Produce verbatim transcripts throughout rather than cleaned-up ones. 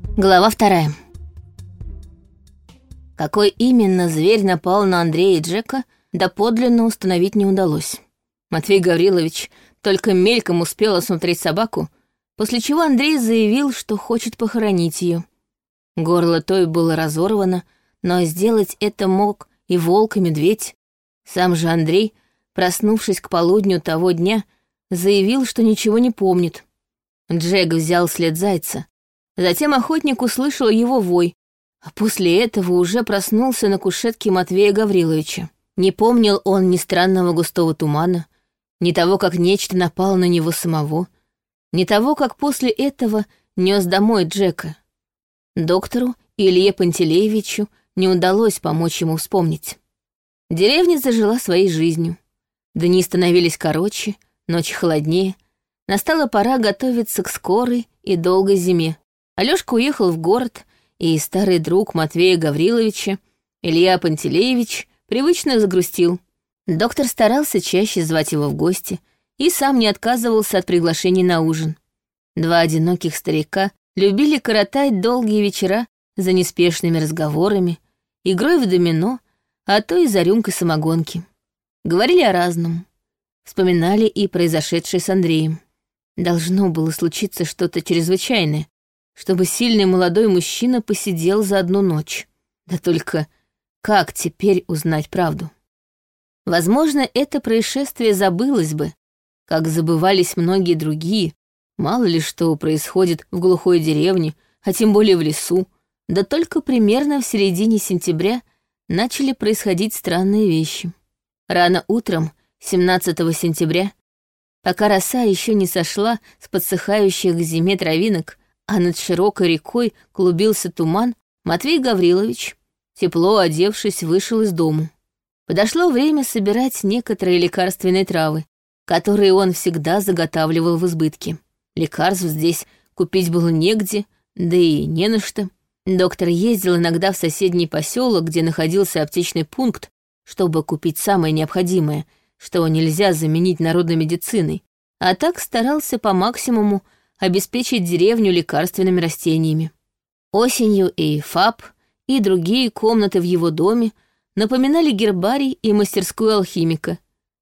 Глава вторая. Какой именно зверь напал на Андрея и Джека, доподлинно установить не удалось. Матвей Гаврилович только мельком успел осмотреть собаку, после чего Андрей заявил, что хочет похоронить ее. Горло той было разорвано, но сделать это мог и волк, и медведь. Сам же Андрей, проснувшись к полудню того дня, заявил, что ничего не помнит. Джек взял след зайца. Затем охотник услышал его вой, а после этого уже проснулся на кушетке Матвея Гавриловича. Не помнил он ни странного густого тумана, ни того, как нечто напало на него самого, ни того, как после этого нес домой Джека. Доктору Илье Пантелеевичу не удалось помочь ему вспомнить. Деревня зажила своей жизнью. Дни становились короче, ночи холоднее. Настала пора готовиться к скорой и долгой зиме. Алёшка уехал в город, и старый друг Матвея Гавриловича, Илья Пантелеевич, привычно загрустил. Доктор старался чаще звать его в гости и сам не отказывался от приглашений на ужин. Два одиноких старика любили коротать долгие вечера за неспешными разговорами, игрой в домино, а то и за рюмкой самогонки. Говорили о разном. Вспоминали и произошедшее с Андреем. Должно было случиться что-то чрезвычайное, чтобы сильный молодой мужчина посидел за одну ночь. Да только как теперь узнать правду? Возможно, это происшествие забылось бы, как забывались многие другие, мало ли что происходит в глухой деревне, а тем более в лесу. Да только примерно в середине сентября начали происходить странные вещи. Рано утром, семнадцатого сентября, пока роса еще не сошла с подсыхающих к зиме травинок, а над широкой рекой клубился туман, Матвей Гаврилович, тепло одевшись, вышел из дому. Подошло время собирать некоторые лекарственные травы, которые он всегда заготавливал в избытке. Лекарств здесь купить было негде, да и не на что. Доктор ездил иногда в соседний поселок, где находился аптечный пункт, чтобы купить самое необходимое, что нельзя заменить народной медициной, а так старался по максимуму обеспечить деревню лекарственными растениями. Осенью и ФАП, и другие комнаты в его доме напоминали гербарий и мастерскую алхимика.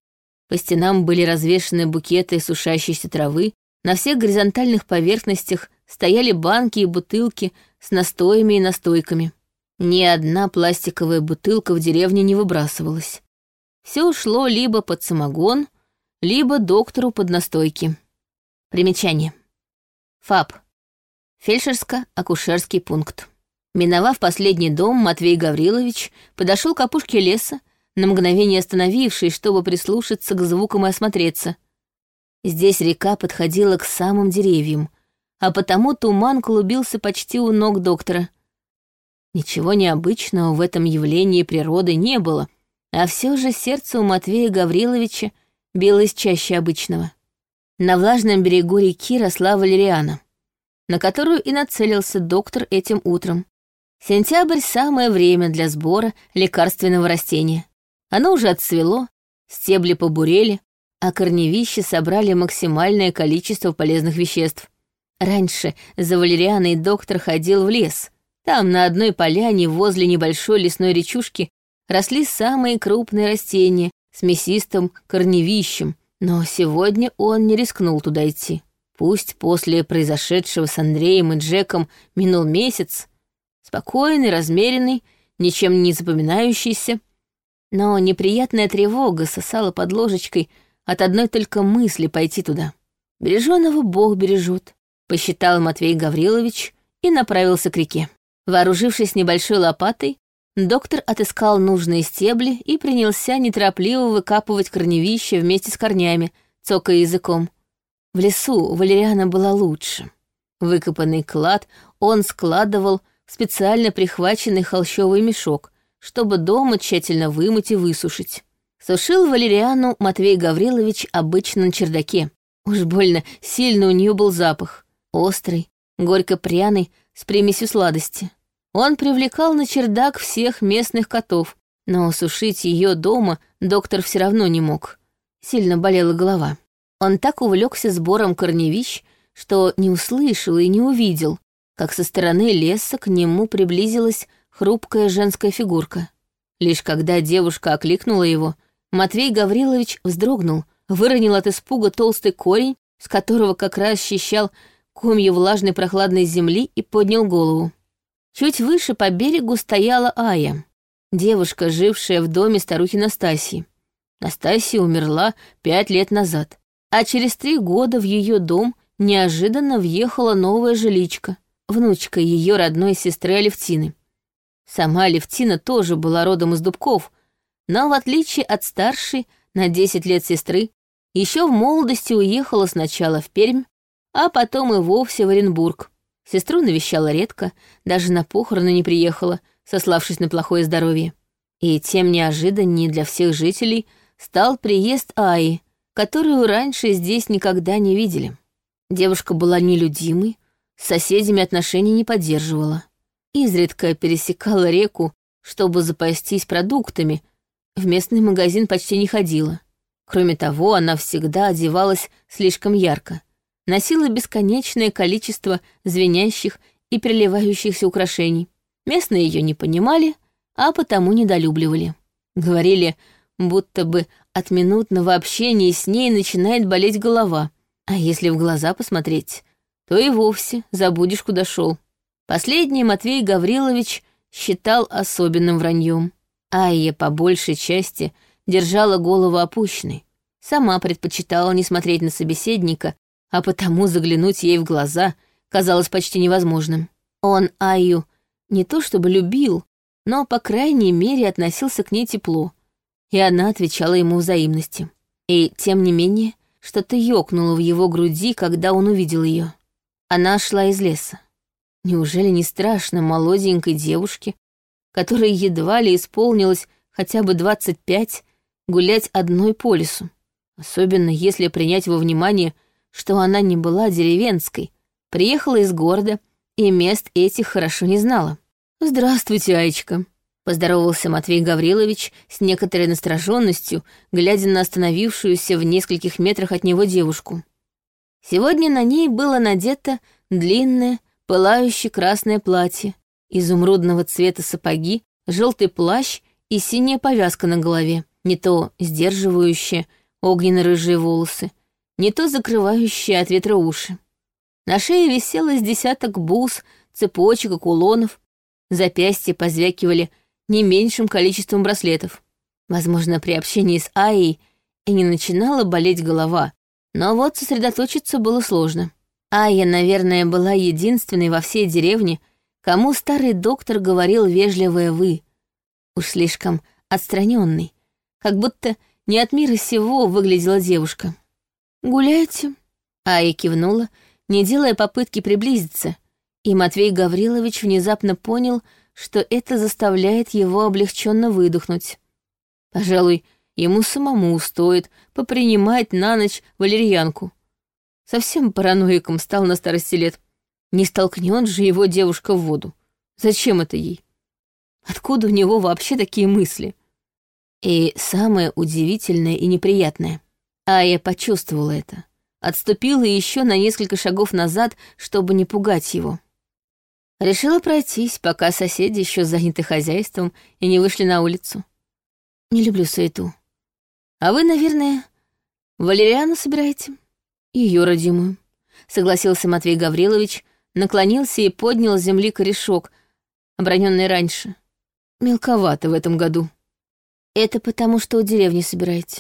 По стенам были развешаны букеты сушащейся травы, на всех горизонтальных поверхностях стояли банки и бутылки с настоями и настойками. Ни одна пластиковая бутылка в деревне не выбрасывалась. Все ушло либо под самогон, либо доктору под настойки. Примечание. ФАП. Фельдшерско-акушерский пункт. Миновав последний дом, Матвей Гаврилович подошел к опушке леса, на мгновение остановившись, чтобы прислушаться к звукам и осмотреться. Здесь река подходила к самым деревьям, а потому туман клубился почти у ног доктора. Ничего необычного в этом явлении природы не было, а все же сердце у Матвея Гавриловича билось чаще обычного. На влажном берегу реки росла валериана, на которую и нацелился доктор этим утром. Сентябрь — самое время для сбора лекарственного растения. Оно уже отцвело, стебли побурели, а корневища собрали максимальное количество полезных веществ. Раньше за валерианой доктор ходил в лес. Там, на одной поляне, возле небольшой лесной речушки, росли самые крупные растения с мясистым корневищем, но сегодня он не рискнул туда идти. Пусть после произошедшего с Андреем и Джеком минул месяц, спокойный, размеренный, ничем не запоминающийся, но неприятная тревога сосала под ложечкой от одной только мысли пойти туда. «Береженого Бог бережет», — посчитал Матвей Гаврилович и направился к реке. Вооружившись небольшой лопатой, доктор отыскал нужные стебли и принялся неторопливо выкапывать корневища вместе с корнями, цокая языком. В лесу валериана была лучше. Выкопанный клад он складывал в специально прихваченный холщовый мешок, чтобы дома тщательно вымыть и высушить. Сушил валериану Матвей Гаврилович обычно на чердаке. Уж больно сильно у нее был запах. Острый, горько-пряный, с примесью сладости. Он привлекал на чердак всех местных котов, но сушить ее дома доктор все равно не мог. Сильно болела голова. Он так увлекся сбором корневищ, что не услышал и не увидел, как со стороны леса к нему приблизилась хрупкая женская фигурка. Лишь когда девушка окликнула его, Матвей Гаврилович вздрогнул, выронил от испуга толстый корень, с которого как раз счищал комья влажной прохладной земли, и поднял голову. Чуть выше по берегу стояла Ая, девушка, жившая в доме старухи Настасьи. Настасья умерла пять лет назад, а через три года в ее дом неожиданно въехала новая жиличка, внучка ее родной сестры Алевтины. Сама Алевтина тоже была родом из Дубков, но в отличие от старшей на десять лет сестры, еще в молодости уехала сначала в Пермь, а потом и вовсе в Оренбург. Сестру навещала редко, даже на похороны не приехала, сославшись на плохое здоровье. И тем неожиданнее для всех жителей стал приезд Аи, которую раньше здесь никогда не видели. Девушка была нелюдимой, с соседями отношений не поддерживала. Изредка пересекала реку, чтобы запастись продуктами, в местный магазин почти не ходила. Кроме того, она всегда одевалась слишком ярко, носила бесконечное количество звенящих и переливающихся украшений. Местные ее не понимали, а потому недолюбливали. Говорили, будто бы от минутного общения с ней начинает болеть голова, а если в глаза посмотреть, то и вовсе забудешь, куда шел. Последний Матвей Гаврилович считал особенным враньем. Айя по большей части держала голову опущенной. Сама предпочитала не смотреть на собеседника, а потому заглянуть ей в глаза казалось почти невозможным. Он Айю не то чтобы любил, но, по крайней мере, относился к ней тепло, и она отвечала ему взаимностью. И, тем не менее, что-то ёкнуло в его груди, когда он увидел ее. Она шла из леса. Неужели не страшно молоденькой девушке, которой едва ли исполнилось хотя бы двадцать пять, гулять одной по лесу? Особенно если принять во внимание, что она не была деревенской, приехала из города и мест этих хорошо не знала. «Здравствуйте, Аечка», — поздоровался Матвей Гаврилович с некоторой настороженностью, глядя на остановившуюся в нескольких метрах от него девушку. Сегодня на ней было надето длинное, пылающее красное платье, изумрудного цвета сапоги, желтый плащ и синяя повязка на голове, не то сдерживающая огненно-рыжие волосы, не то закрывающие от ветра уши. На шее висело с десяток бус, цепочек и кулонов, запястья позвякивали не меньшим количеством браслетов. Возможно, при общении с Аей и не начинала болеть голова, но вот сосредоточиться было сложно. Айя, наверное, была единственной во всей деревне, кому старый доктор говорил вежливое «вы». Уж слишком отстраненный, как будто не от мира сего выглядела девушка. «Гуляете?» Айя кивнула, не делая попытки приблизиться, и Матвей Гаврилович внезапно понял, что это заставляет его облегченно выдохнуть. Пожалуй, ему самому стоит попринимать на ночь валерьянку. Совсем параноиком стал на старости лет. Не столкнет же его девушка в воду. Зачем это ей? Откуда у него вообще такие мысли? И самое удивительное и неприятное. Ая почувствовала это. Отступила еще на несколько шагов назад, чтобы не пугать его. Решила пройтись, пока соседи еще заняты хозяйством и не вышли на улицу. Не люблю суету. А вы, наверное, валериану собираете? Ее родимую. Согласился Матвей Гаврилович, наклонился и поднял с земли корешок, оброненный раньше. Мелковато в этом году. Это потому, что у деревни собираете.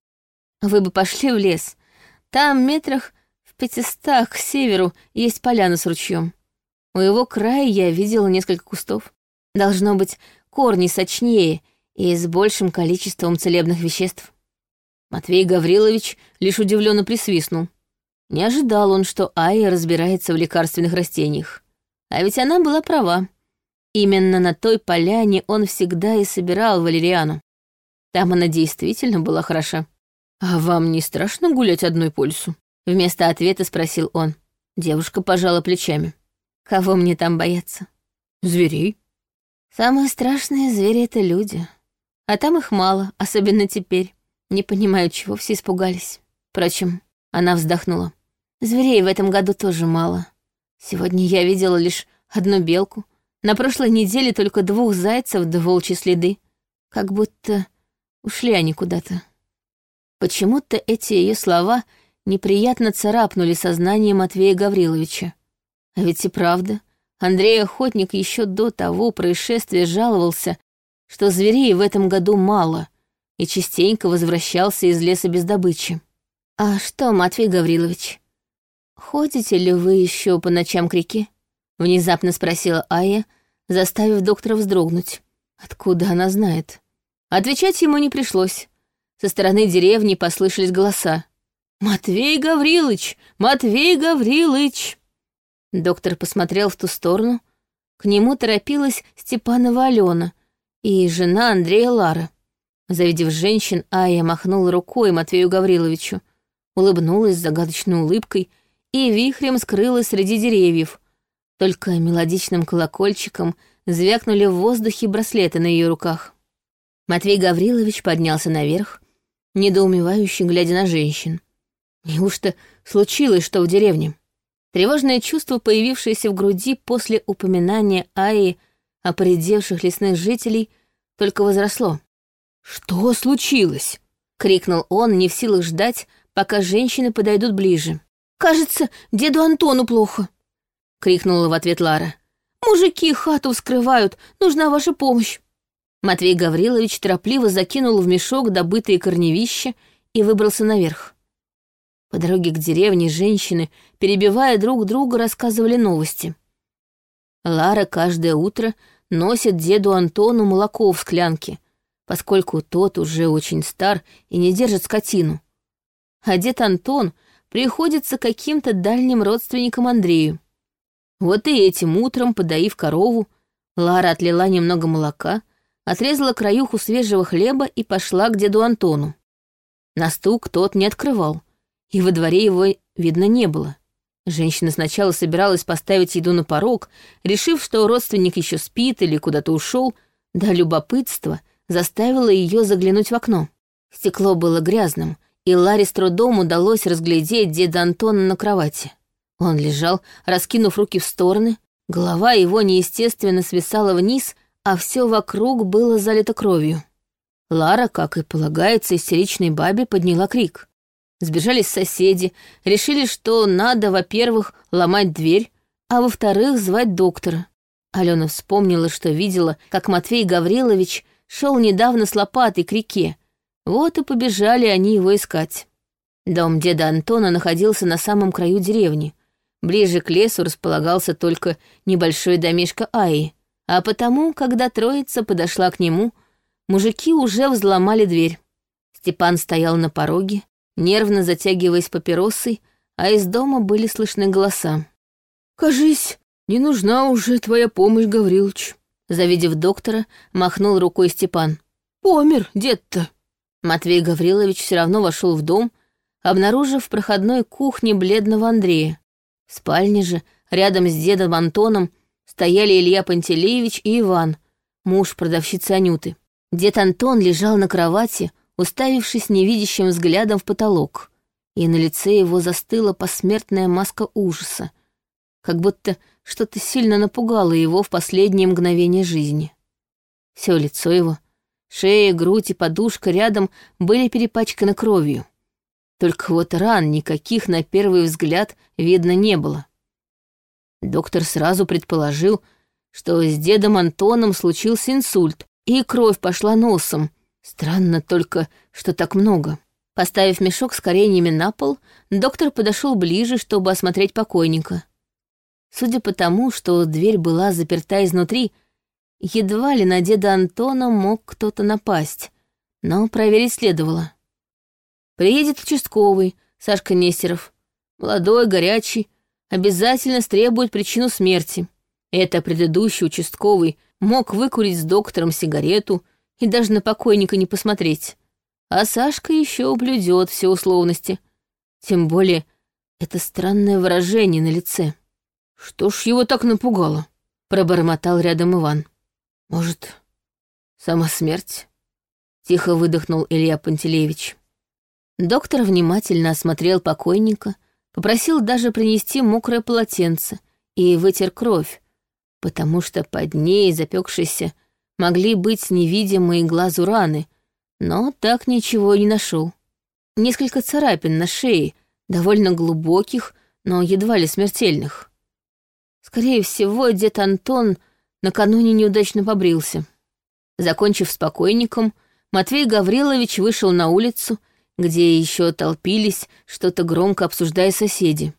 Вы бы пошли в лес. Там метрах в пятистах к северу есть поляна с ручьем. У его края я видела несколько кустов. Должно быть, корни сочнее и с большим количеством целебных веществ. Матвей Гаврилович лишь удивленно присвистнул. Не ожидал он, что Айя разбирается в лекарственных растениях. А ведь она была права. Именно на той поляне он всегда и собирал валериану. Там она действительно была хороша. «А вам не страшно гулять одной по лесу?» Вместо ответа спросил он. Девушка пожала плечами. «Кого мне там бояться?» «Зверей». «Самые страшные звери — это люди. А там их мало, особенно теперь. Не понимаю, чего все испугались. Впрочем, она вздохнула. Зверей в этом году тоже мало. Сегодня я видела лишь одну белку. На прошлой неделе только двух зайцев да волчьи следы. Как будто ушли они куда-то. Почему-то эти ее слова неприятно царапнули сознание Матвея Гавриловича. А ведь и правда, Андрей Охотник еще до того происшествия жаловался, что зверей в этом году мало, и частенько возвращался из леса без добычи. «А что, Матвей Гаврилович, ходите ли вы еще по ночам к реке?» — внезапно спросила Ая, заставив доктора вздрогнуть. Откуда она знает? Отвечать ему не пришлось. Со стороны деревни послышались голоса. «Матвей Гаврилович! Матвей Гаврилович!» Доктор посмотрел в ту сторону. К нему торопилась Степанова Алена и жена Андрея Лара. Завидев женщин, Ая махнула рукой Матвею Гавриловичу, улыбнулась загадочной улыбкой и вихрем скрылась среди деревьев. Только мелодичным колокольчиком звякнули в воздухе браслеты на ее руках. Матвей Гаврилович поднялся наверх, недоумевающе глядя на женщин. Неужто случилось что в деревне? Тревожное чувство, появившееся в груди после упоминания Аи о поредевших лесных жителей, только возросло. «Что случилось?» — крикнул он, не в силах ждать, пока женщины подойдут ближе. «Кажется, деду Антону плохо», — крикнула в ответ Лара. «Мужики хату вскрывают, нужна ваша помощь». Матвей Гаврилович торопливо закинул в мешок добытые корневища и выбрался наверх. По дороге к деревне женщины, перебивая друг друга, рассказывали новости. Лара каждое утро носит деду Антону молоко в склянке, поскольку тот уже очень стар и не держит скотину. А дед Антон приходится каким-то дальним родственникам Андрею. Вот и этим утром, подоив корову, Лара отлила немного молока, отрезала краюху свежего хлеба и пошла к деду Антону. На стук тот не открывал, и во дворе его видно не было. Женщина сначала собиралась поставить еду на порог, решив, что родственник еще спит или куда-то ушел, да любопытство заставило ее заглянуть в окно. Стекло было грязным, и Ларе с трудом удалось разглядеть деда Антона на кровати. Он лежал, раскинув руки в стороны, голова его неестественно свисала вниз, а все вокруг было залито кровью. Лара, как и полагается истеричной бабе, подняла крик. Сбежались соседи, решили, что надо, во-первых, ломать дверь, а во-вторых, звать доктора. Алена вспомнила, что видела, как Матвей Гаврилович шел недавно с лопатой к реке. Вот и побежали они его искать. Дом деда Антона находился на самом краю деревни. Ближе к лесу располагался только небольшой домишко Аи, а потому, когда троица подошла к нему, мужики уже взломали дверь. Степан стоял на пороге, нервно затягиваясь папиросой, а из дома были слышны голоса. «Кажись, не нужна уже твоя помощь, Гаврилыч», — завидев доктора, махнул рукой Степан. «Помер дед-то». Матвей Гаврилович все равно вошел в дом, обнаружив в проходной кухне бледного Андрея. В спальне же, рядом с дедом Антоном, стояли Илья Пантелеевич и Иван, муж продавщицы Анюты. Дед Антон лежал на кровати, уставившись невидящим взглядом в потолок, и на лице его застыла посмертная маска ужаса, как будто что-то сильно напугало его в последние мгновения жизни. Все лицо его, шея, грудь и подушка рядом были перепачканы кровью. Только вот ран никаких на первый взгляд видно не было. Доктор сразу предположил, что с дедом Антоном случился инсульт, и кровь пошла носом. Странно только, что так много. Поставив мешок с кореньями на пол, доктор подошел ближе, чтобы осмотреть покойника. Судя по тому, что дверь была заперта изнутри, едва ли на деда Антона мог кто-то напасть, но проверить следовало. Приедет участковый, Сашка Нестеров. Молодой, горячий, обязательно стребует причину смерти. Это предыдущий участковый мог выкурить с доктором сигарету и даже на покойника не посмотреть. А Сашка еще блюдет все условности. Тем более, это странное выражение на лице. «Что ж его так напугало?» — пробормотал рядом Иван. «Может, сама смерть?» — тихо выдохнул Илья Пантелеевич. Доктор внимательно осмотрел покойника, попросил даже принести мокрое полотенце и вытер кровь, потому что под ней, запекшейся, могли быть невидимые глазу раны, но так ничего и не нашел. Несколько царапин на шее, довольно глубоких, но едва ли смертельных. Скорее всего, дед Антон накануне неудачно побрился. Закончив с покойником, Матвей Гаврилович вышел на улицу, где еще толпились, что-то громко обсуждая соседи.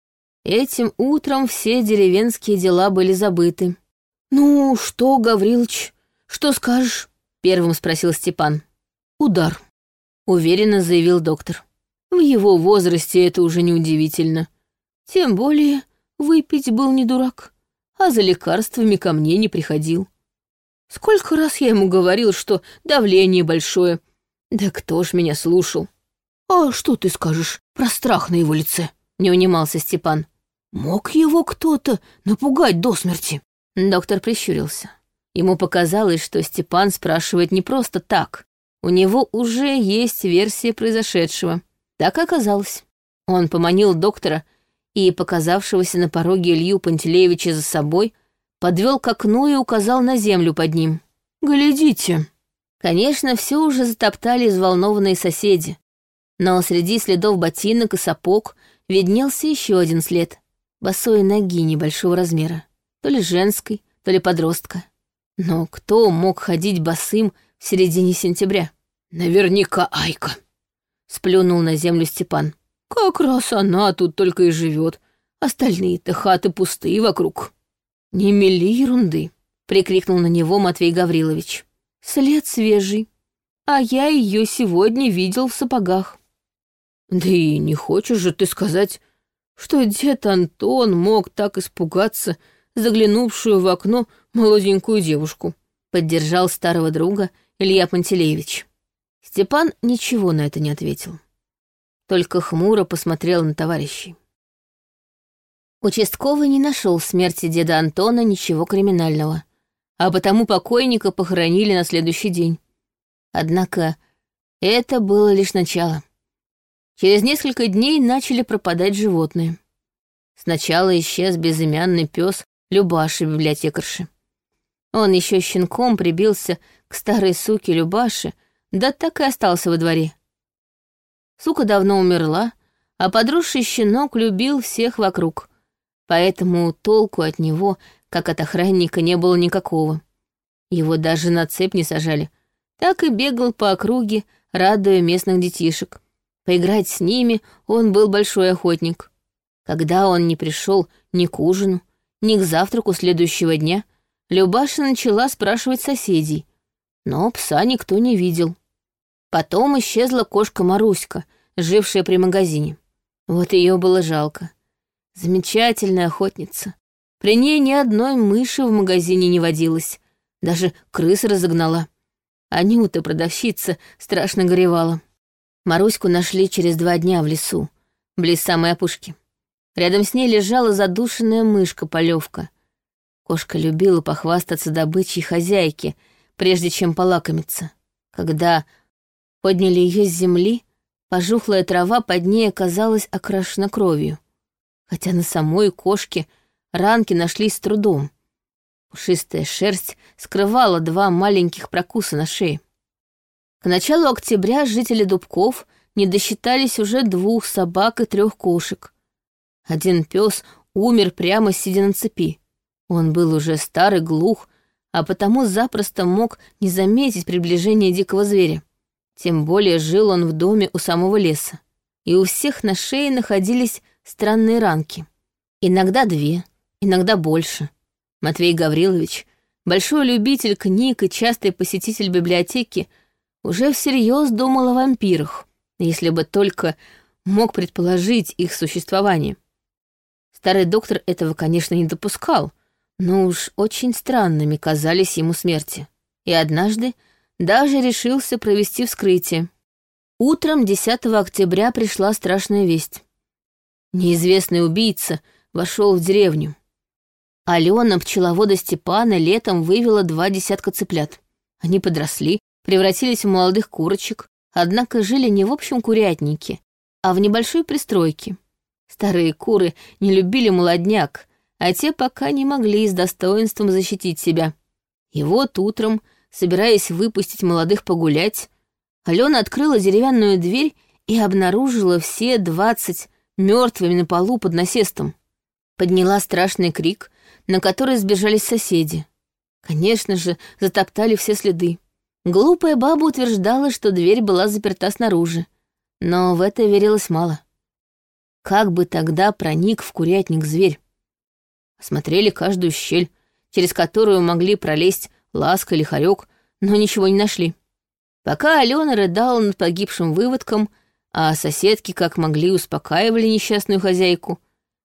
Этим утром все деревенские дела были забыты. «Ну что, Гаврилыч, что скажешь?» — первым спросил Степан. «Удар», — уверенно заявил доктор. «В его возрасте это уже неудивительно. Тем более выпить был не дурак, а за лекарствами ко мне не приходил. Сколько раз я ему говорил, что давление большое. Да кто ж меня слушал?» «А что ты скажешь про страх на его лице?» — не унимался Степан. «Мог его кто-то напугать до смерти?» Доктор прищурился. Ему показалось, что Степан спрашивает не просто так. У него уже есть версия произошедшего. Так и оказалось. Он поманил доктора и, показавшегося на пороге Илью Пантелеевича за собой, подвел к окну и указал на землю под ним. «Глядите!» Конечно, все уже затоптали взволнованные соседи, но среди следов ботинок и сапог виднелся еще один след — босой ноги небольшого размера, то ли женской, то ли подростка. Но кто мог ходить босым в середине сентября? «Наверняка Айка», — сплюнул на землю Степан. «Как раз она тут только и живет. Остальные-то хаты пустые вокруг». «Не мели ерунды», — прикрикнул на него Матвей Гаврилович. «След свежий, а я ее сегодня видел в сапогах». «Да и не хочешь же ты сказать, что дед Антон мог так испугаться заглянувшую в окно молоденькую девушку», — поддержал старого друга Илья Пантелеевич. Степан ничего на это не ответил, только хмуро посмотрел на товарищей. Участковый не нашел в смерти деда Антона ничего криминального, а потому покойника похоронили на следующий день. Однако это было лишь начало. Через несколько дней начали пропадать животные. Сначала исчез безымянный пес Любаши, библиотекарши. Он еще щенком прибился к старой суке Любаше, да так и остался во дворе. Сука давно умерла, а подросший щенок любил всех вокруг, поэтому толку от него, как от охранника, не было никакого. Его даже на цепь не сажали, так и бегал по округе, радуя местных детишек. Поиграть с ними он был большой охотник. Когда он не пришел ни к ужину, ни к завтраку следующего дня, Любаша начала спрашивать соседей, но пса никто не видел. Потом исчезла кошка Маруська, жившая при магазине. Вот ее было жалко. Замечательная охотница. При ней ни одной мыши в магазине не водилось, даже крыс разогнала. Анюта, продавщица, страшно горевала. Маруську нашли через два дня в лесу, близ самой опушки. Рядом с ней лежала задушенная мышка-полевка. Кошка любила похвастаться добычей хозяйки, прежде чем полакомиться. Когда подняли ее с земли, пожухлая трава под ней оказалась окрашена кровью. Хотя на самой кошке ранки нашлись с трудом. Пушистая шерсть скрывала два маленьких прокуса на шее. К началу октября жители Дубков не досчитались уже двух собак и трех кошек. Один пес умер прямо сидя на цепи. Он был уже стар и глух, а потому запросто мог не заметить приближение дикого зверя. Тем более жил он в доме у самого леса. И у всех на шее находились странные ранки. Иногда две, иногда больше. Матвей Гаврилович, большой любитель книг и частый посетитель библиотеки, уже всерьез думал о вампирах, если бы только мог предположить их существование. Старый доктор этого, конечно, не допускал, но уж очень странными казались ему смерти. И однажды даже решился провести вскрытие. Утром десятого октября пришла страшная весть. Неизвестный убийца вошел в деревню. Алена, пчеловода Степана, летом вывела два десятка цыплят. Они подросли, превратились в молодых курочек, однако жили не в общем курятнике, а в небольшой пристройке. Старые куры не любили молодняк, а те пока не могли с достоинством защитить себя. И вот утром, собираясь выпустить молодых погулять, Алена открыла деревянную дверь и обнаружила все двадцать мертвыми на полу под насестом. Подняла страшный крик, на который сбежались соседи. Конечно же, затоптали все следы. Глупая баба утверждала, что дверь была заперта снаружи, но в это верилось мало. Как бы тогда проник в курятник зверь? Осмотрели каждую щель, через которую могли пролезть Ласка или Хорек, но ничего не нашли. Пока Алена рыдала над погибшим выводком, а соседки как могли успокаивали несчастную хозяйку,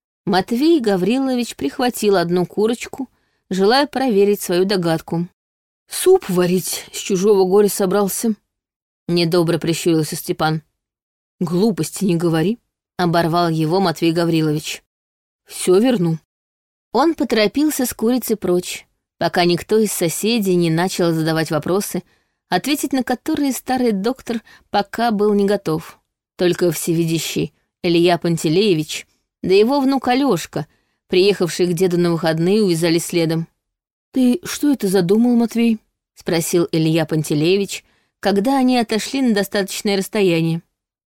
Матвей Гаврилович прихватил одну курочку, желая проверить свою догадку. «Суп варить с чужого горя собрался», — недобро прищурился Степан. «Глупости не говори», — оборвал его Матвей Гаврилович. «Все верну». Он поторопился с курицей прочь, пока никто из соседей не начал задавать вопросы, ответить на которые старый доктор пока был не готов. Только всевидящий Илья Пантелеевич, да его внук Алёшка, приехавший к деду на выходные, увязали следом. «Ты что это задумал, Матвей?» — спросил Илья Пантелеевич, когда они отошли на достаточное расстояние.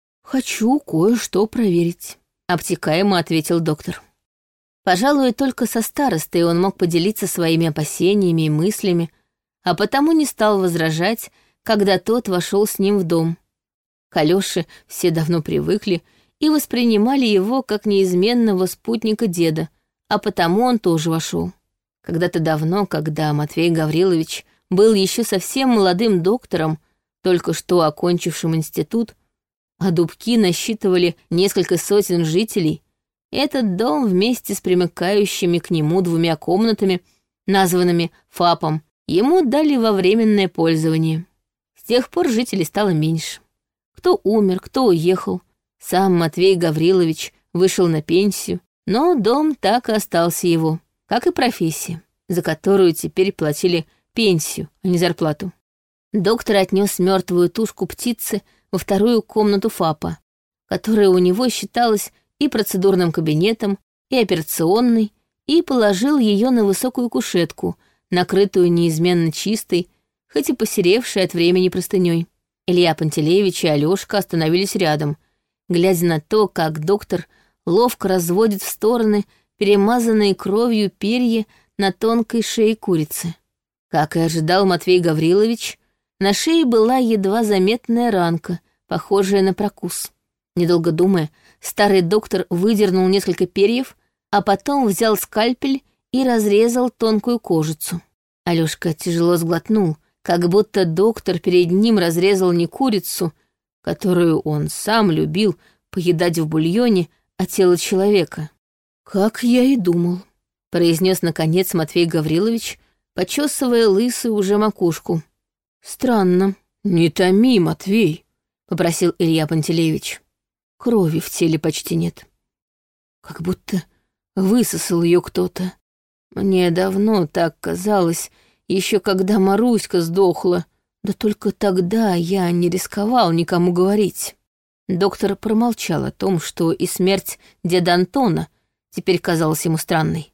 «Хочу кое-что проверить», — обтекаемо ответил доктор. Пожалуй, только со старостой он мог поделиться своими опасениями и мыслями, а потому не стал возражать, когда тот вошел с ним в дом. К Алёше все давно привыкли и воспринимали его как неизменного спутника деда, а потому он тоже вошел. Когда-то давно, когда Матвей Гаврилович был еще совсем молодым доктором, только что окончившим институт, а Дубки насчитывали несколько сотен жителей, этот дом вместе с примыкающими к нему двумя комнатами, названными ФАПом, ему дали во временное пользование. С тех пор жителей стало меньше. Кто умер, кто уехал. Сам Матвей Гаврилович вышел на пенсию, но дом так и остался его, как и профессия, за которую теперь платили пенсию, а не зарплату. Доктор отнес мертвую тушку птицы во вторую комнату ФАПа, которая у него считалась и процедурным кабинетом, и операционной, и положил ее на высокую кушетку, накрытую неизменно чистой, хоть и посеревшей от времени простыней. Илья Пантелеевич и Алёшка остановились рядом, глядя на то, как доктор ловко разводит в стороны перемазанные кровью перья на тонкой шее курицы. Как и ожидал Матвей Гаврилович, на шее была едва заметная ранка, похожая на прокус. Недолго думая, старый доктор выдернул несколько перьев, а потом взял скальпель и разрезал тонкую кожицу. Алёшка тяжело сглотнул, как будто доктор перед ним разрезал не курицу, которую он сам любил поедать в бульоне, а тело человека. «Как я и думал», — произнес наконец Матвей Гаврилович, почесывая лысую уже макушку. «Странно». «Не томи, Матвей», — попросил Илья Пантелеевич. «Крови в теле почти нет. Как будто высосал ее кто-то. Мне давно так казалось, еще когда Маруська сдохла, да только тогда я не рисковал никому говорить». Доктор промолчал о том, что и смерть деда Антона теперь казалась ему странной.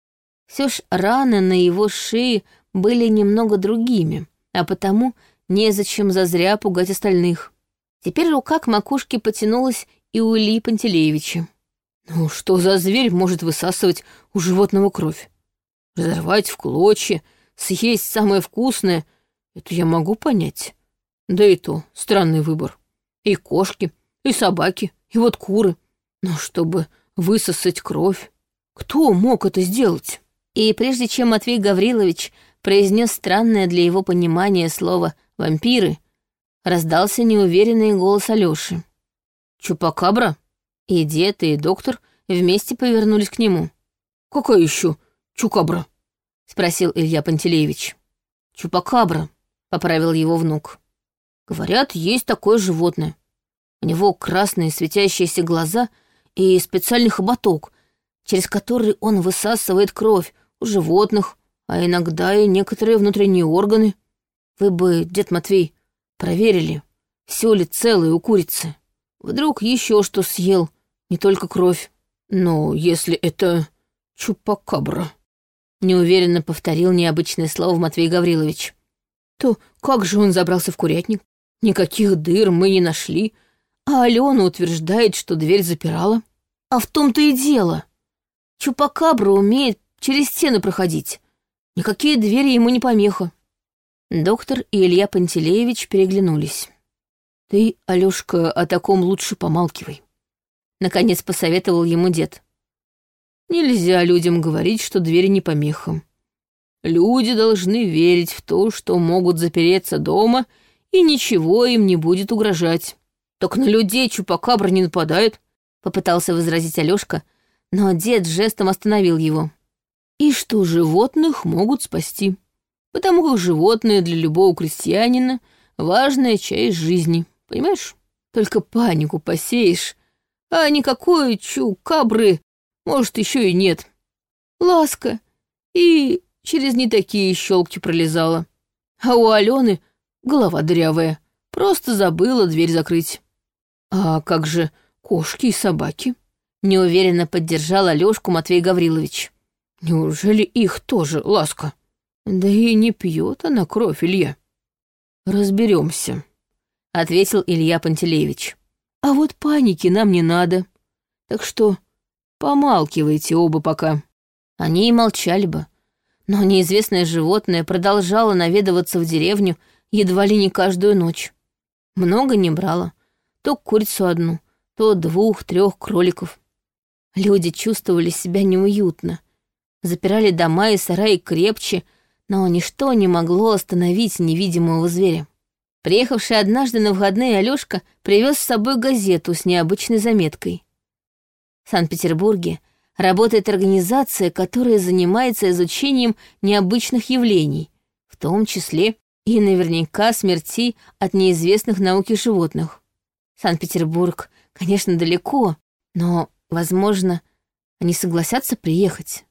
Все ж раны на его шее были немного другими, а потому незачем зазря пугать остальных. Теперь рука к макушке потянулась и у Ильи Пантелеевича. «Ну что за зверь может высасывать у животного кровь? Разорвать в клочья, съесть самое вкусное — это я могу понять. Да и то странный выбор. И кошки, и собаки, и вот куры. Но чтобы высосать кровь, кто мог это сделать?» И прежде чем Матвей Гаврилович произнес странное для его понимания слово «вампиры», раздался неуверенный голос Алёши. «Чупакабра?» И дед, и доктор вместе повернулись к нему. «Какая еще чукабра?» — спросил Илья Пантелеевич. «Чупакабра», — поправил его внук. «Говорят, есть такое животное. У него красные светящиеся глаза и специальный хоботок, через который он высасывает кровь у животных, а иногда и некоторые внутренние органы. Вы бы, дед Матвей, проверили, все ли целое у курицы. Вдруг еще что съел, не только кровь. Но если это чупакабра», — неуверенно повторил необычное слово Матвей Гаврилович. «То как же он забрался в курятник? Никаких дыр мы не нашли, а Алена утверждает, что дверь запирала». А в том-то и дело. Чупакабра умеет через стены проходить. Никакие двери ему не помеха. Доктор и Илья Пантелеевич переглянулись. «Ты, Алёшка, о таком лучше помалкивай», — наконец посоветовал ему дед. «Нельзя людям говорить, что двери не помеха. Люди должны верить в то, что могут запереться дома, и ничего им не будет угрожать. Так на людей чупакабра не нападает», — попытался возразить Алёшка, но дед жестом остановил его. «И что животных могут спасти, потому как животные для любого крестьянина — важная часть жизни, понимаешь? Только панику посеешь, а никакой чукабры, может, еще и нет. Ласка, и через не такие щелки пролезала. А у Алены голова дырявая, просто забыла дверь закрыть. А как же кошки и собаки?» — неуверенно поддержал Алёшку Матвей Гаврилович. «Неужели их тоже ласка? Да и не пьет она кровь, Илья». «Разберемся», — ответил Илья Пантелеевич. «А вот паники нам не надо, так что помалкивайте оба пока». Они и молчали бы, но неизвестное животное продолжало наведываться в деревню едва ли не каждую ночь. Много не брало, то курицу одну, то двух-трех кроликов. Люди чувствовали себя неуютно, запирали дома и сараи крепче, но ничто не могло остановить невидимого зверя. Приехавший однажды на выходные Алёшка привез с собой газету с необычной заметкой. В Санкт-Петербурге работает организация, которая занимается изучением необычных явлений, в том числе и наверняка смертей от неизвестных науке животных. Санкт-Петербург, конечно, далеко, но, возможно, они согласятся приехать.